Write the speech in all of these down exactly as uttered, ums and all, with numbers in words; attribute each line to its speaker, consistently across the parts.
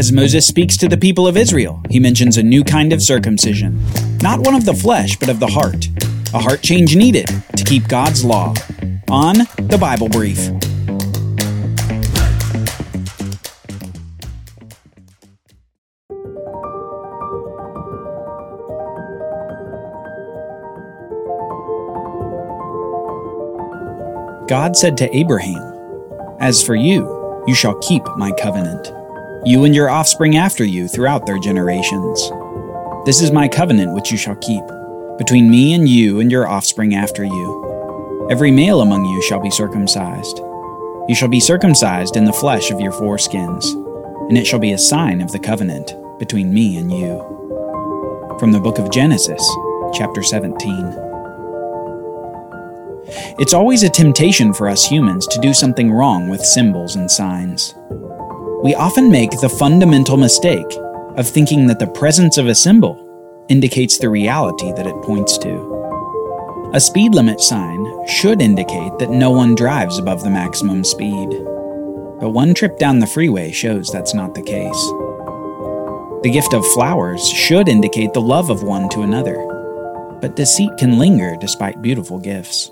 Speaker 1: As Moses speaks to the people of Israel, he mentions a new kind of circumcision. Not one of the flesh, but of the heart. A heart change needed to keep God's law. On the Bible Brief. God said to Abraham, "As for you, you shall keep my covenant, you and your offspring after you throughout their generations. This is my covenant which you shall keep, between me and you and your offspring after you. Every male among you shall be circumcised. You shall be circumcised in the flesh of your foreskins, and it shall be a sign of the covenant between me and you." From the book of Genesis, chapter seventeen. It's always a temptation for us humans to do something wrong with symbols and signs. We often make the fundamental mistake of thinking that the presence of a symbol indicates the reality that it points to. A speed limit sign should indicate that no one drives above the maximum speed, but one trip down the freeway shows that's not the case. The gift of flowers should indicate the love of one to another, but deceit can linger despite beautiful gifts.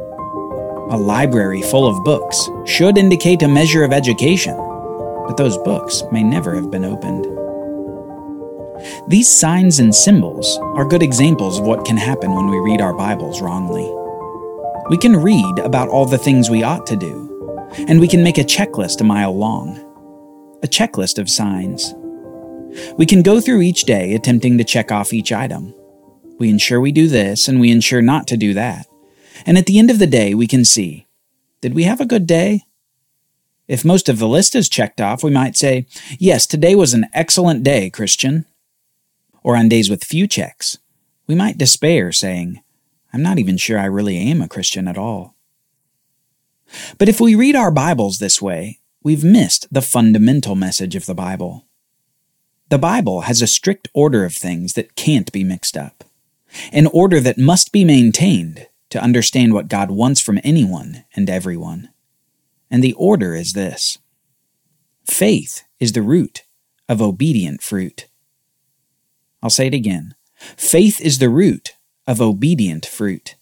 Speaker 1: A library full of books should indicate a measure of education, but those books may never have been opened. These signs and symbols are good examples of what can happen when we read our Bibles wrongly. We can read about all the things we ought to do, and we can make a checklist a mile long, a checklist of signs. We can go through each day attempting to check off each item. We ensure we do this, and we ensure not to do that. And at the end of the day, we can see, did we have a good day? If most of the list is checked off, we might say, yes, today was an excellent day, Christian. Or on days with few checks, we might despair, saying, I'm not even sure I really am a Christian at all. But if we read our Bibles this way, we've missed the fundamental message of the Bible. The Bible has a strict order of things that can't be mixed up, an order that must be maintained to understand what God wants from anyone and everyone. And the order is this: faith is the root of obedient fruit. I'll say it again. Faith is the root of obedient fruit.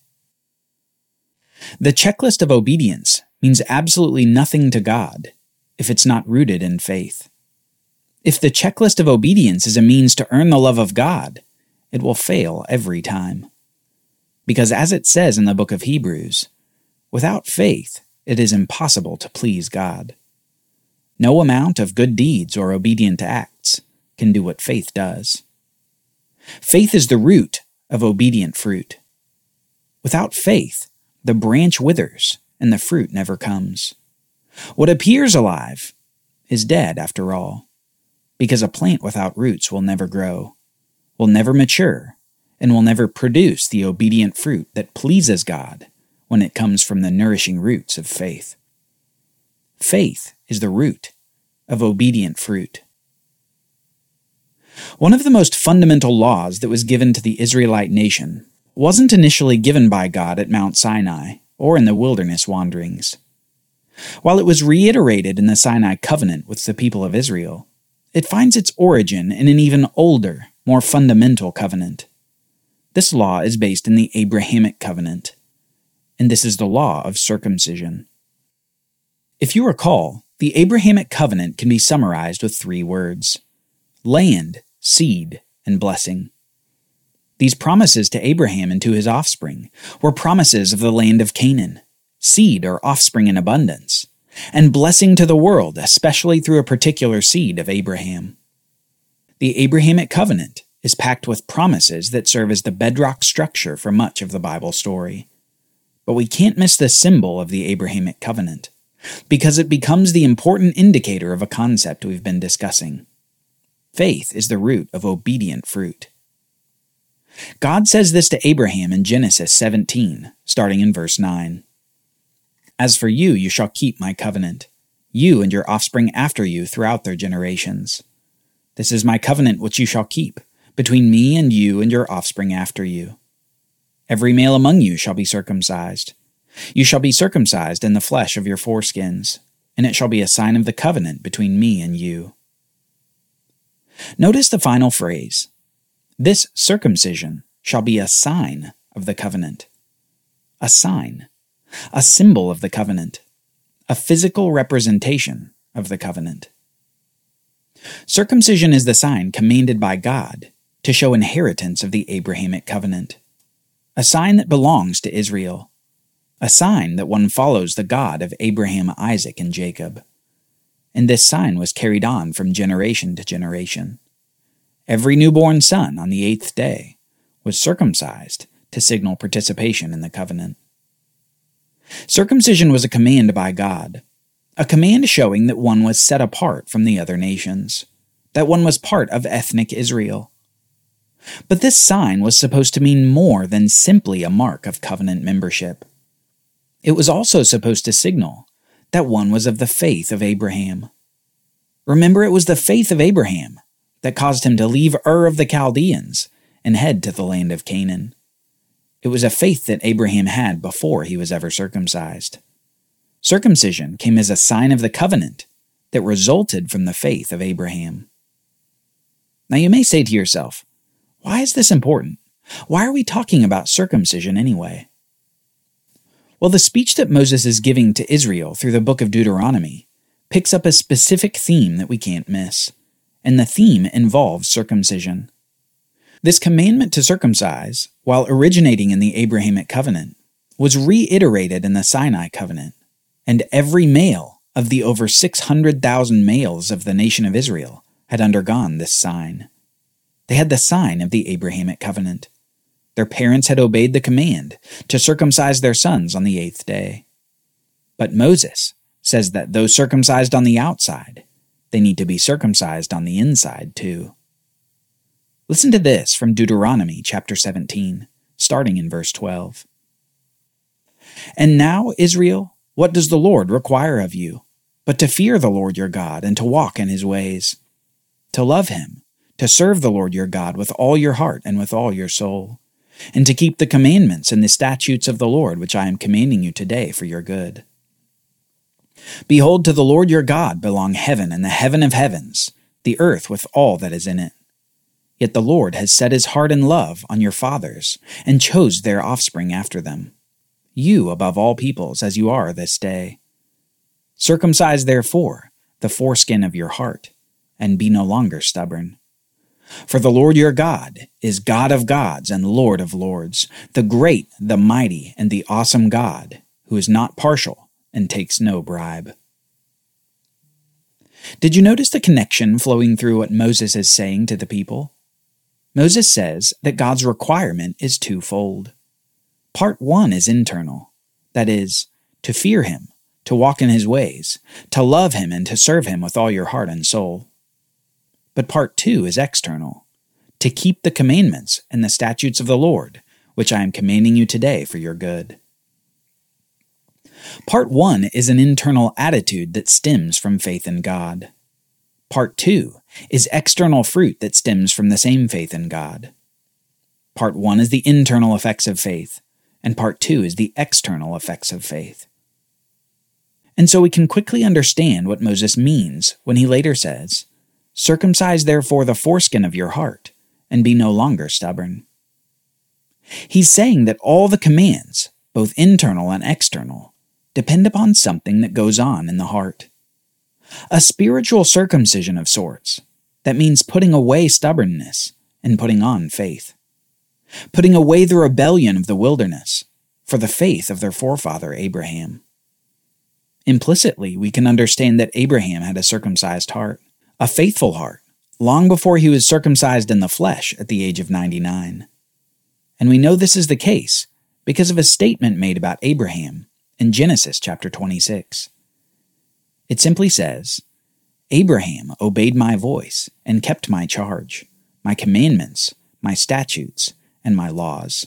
Speaker 1: The checklist of obedience means absolutely nothing to God if it's not rooted in faith. If the checklist of obedience is a means to earn the love of God, it will fail every time. Because as it says in the book of Hebrews, without faith, it is impossible to please God. No amount of good deeds or obedient acts can do what faith does. Faith is the root of obedient fruit. Without faith, the branch withers and the fruit never comes. What appears alive is dead after all, because a plant without roots will never grow, will never mature, and will never produce the obedient fruit that pleases God when it comes from the nourishing roots of faith. Faith is the root of obedient fruit. One of the most fundamental laws that was given to the Israelite nation wasn't initially given by God at Mount Sinai or in the wilderness wanderings. While it was reiterated in the Sinai covenant with the people of Israel, it finds its origin in an even older, more fundamental covenant. This law is based in the Abrahamic covenant, and this is the law of circumcision. If you recall, the Abrahamic covenant can be summarized with three words: land, seed, and blessing. These promises to Abraham and to his offspring were promises of the land of Canaan, seed or offspring in abundance, and blessing to the world, especially through a particular seed of Abraham. The Abrahamic covenant is packed with promises that serve as the bedrock structure for much of the Bible story. But we can't miss the symbol of the Abrahamic covenant, because it becomes the important indicator of a concept we've been discussing. Faith is the root of obedient fruit. God says this to Abraham in Genesis seventeen, starting in verse nine. As for you, you shall keep my covenant, you and your offspring after you throughout their generations. This is my covenant which you shall keep, between me and you and your offspring after you. Every male among you shall be circumcised. You shall be circumcised in the flesh of your foreskins, and it shall be a sign of the covenant between me and you. Notice the final phrase. This circumcision shall be a sign of the covenant. A sign. A symbol of the covenant. A physical representation of the covenant. Circumcision is the sign commanded by God to show inheritance of the Abrahamic covenant. A sign that belongs to Israel. A sign that one follows the God of Abraham, Isaac, and Jacob. And this sign was carried on from generation to generation. Every newborn son on the eighth day was circumcised to signal participation in the covenant. Circumcision was a command by God, a command showing that one was set apart from the other nations, that one was part of ethnic Israel. But this sign was supposed to mean more than simply a mark of covenant membership. It was also supposed to signal that one was of the faith of Abraham. Remember, it was the faith of Abraham that caused him to leave Ur of the Chaldeans and head to the land of Canaan. It was a faith that Abraham had before he was ever circumcised. Circumcision came as a sign of the covenant that resulted from the faith of Abraham. Now you may say to yourself, why is this important? Why are we talking about circumcision anyway? Well, the speech that Moses is giving to Israel through the book of Deuteronomy picks up a specific theme that we can't miss, and the theme involves circumcision. This commandment to circumcise, while originating in the Abrahamic covenant, was reiterated in the Sinai covenant, and every male of the over six hundred thousand males of the nation of Israel had undergone this sign. They had the sign of the Abrahamic covenant. Their parents had obeyed the command to circumcise their sons on the eighth day. But Moses says that though circumcised on the outside, they need to be circumcised on the inside too. Listen to this from Deuteronomy chapter seventeen, starting in verse twelve. And now, Israel, what does the Lord require of you, but to fear the Lord your God and to walk in his ways, to love him, to serve the Lord your God with all your heart and with all your soul, and to keep the commandments and the statutes of the Lord which I am commanding you today for your good. Behold, to the Lord your God belong heaven and the heaven of heavens, the earth with all that is in it. Yet the Lord has set his heart in love on your fathers, and chose their offspring after them, you above all peoples as you are this day. Circumcise therefore the foreskin of your heart, and be no longer stubborn. For the Lord your God is God of gods and Lord of lords, the great, the mighty, and the awesome God, who is not partial and takes no bribe. Did you notice the connection flowing through what Moses is saying to the people? Moses says that God's requirement is twofold. Part one is internal, that is, to fear him, to walk in his ways, to love him and to serve him with all your heart and soul. But part two is external, to keep the commandments and the statutes of the Lord, which I am commanding you today for your good. Part one is an internal attitude that stems from faith in God. Part two is external fruit that stems from the same faith in God. Part one is the internal effects of faith, and part two is the external effects of faith. And so we can quickly understand what Moses means when he later says, "Circumcise therefore the foreskin of your heart, and be no longer stubborn." He's saying that all the commands, both internal and external, depend upon something that goes on in the heart. A spiritual circumcision of sorts, that means putting away stubbornness and putting on faith. Putting away the rebellion of the wilderness for the faith of their forefather Abraham. Implicitly, we can understand that Abraham had a circumcised heart, a faithful heart, long before he was circumcised in the flesh at the age of ninety-nine. And we know this is the case because of a statement made about Abraham in Genesis chapter twenty-six. It simply says, "Abraham obeyed my voice and kept my charge, my commandments, my statutes, and my laws."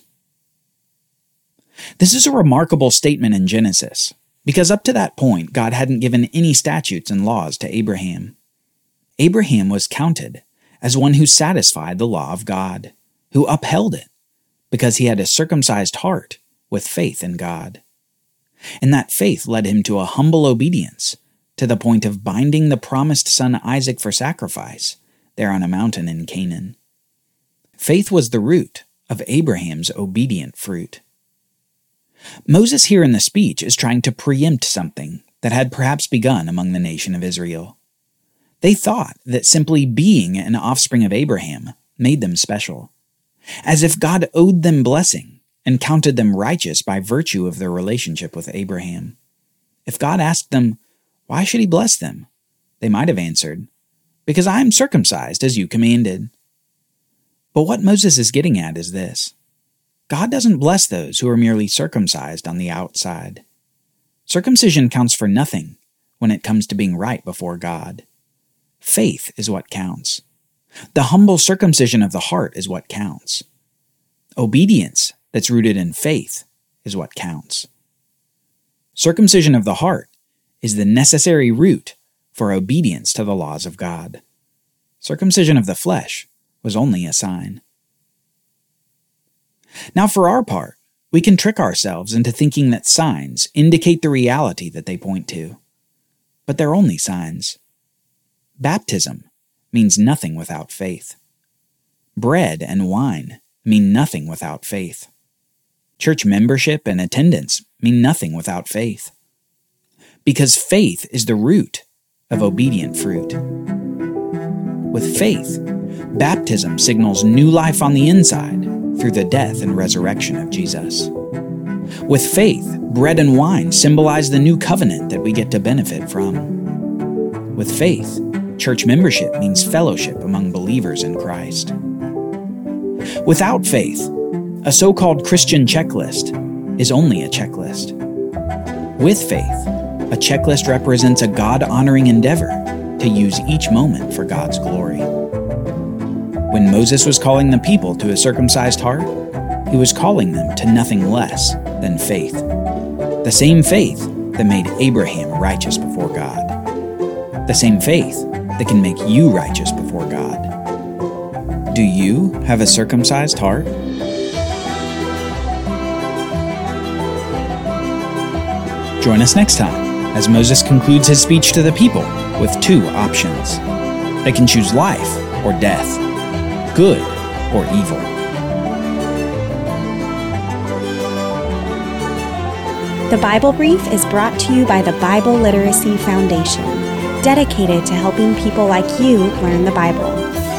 Speaker 1: This is a remarkable statement in Genesis, because up to that point, God hadn't given any statutes and laws to Abraham. Abraham was counted as one who satisfied the law of God, who upheld it, because he had a circumcised heart with faith in God. And that faith led him to a humble obedience, to the point of binding the promised son Isaac for sacrifice, there on a mountain in Canaan. Faith was the root of Abraham's obedient fruit. Moses here in the speech is trying to preempt something that had perhaps begun among the nation of Israel. They thought that simply being an offspring of Abraham made them special, as if God owed them blessing and counted them righteous by virtue of their relationship with Abraham. If God asked them, why should he bless them? They might have answered, because I am circumcised as you commanded. But what Moses is getting at is this. God doesn't bless those who are merely circumcised on the outside. Circumcision counts for nothing when it comes to being right before God. Faith is what counts. The humble circumcision of the heart is what counts. Obedience that's rooted in faith is what counts. Circumcision of the heart is the necessary root for obedience to the laws of God. Circumcision of the flesh was only a sign. Now, for our part, we can trick ourselves into thinking that signs indicate the reality that they point to. But they're only signs. Baptism means nothing without faith. Bread and wine mean nothing without faith. Church membership and attendance mean nothing without faith. Because faith is the root of obedient fruit. With faith, baptism signals new life on the inside through the death and resurrection of Jesus. With faith, bread and wine symbolize the new covenant that we get to benefit from. With faith, church membership means fellowship among believers in Christ. Without faith, a so-called Christian checklist is only a checklist. With faith, a checklist represents a God-honoring endeavor to use each moment for God's glory. When Moses was calling the people to a circumcised heart, he was calling them to nothing less than faith. The same faith that made Abraham righteous before God. The same faith that can make you righteous before God. Do you have a circumcised heart? Join us next time as Moses concludes his speech to the people with two options. They can choose life or death, good or evil.
Speaker 2: The Bible Brief is brought to you by the Bible Literacy Foundation, dedicated to helping people like you learn the Bible.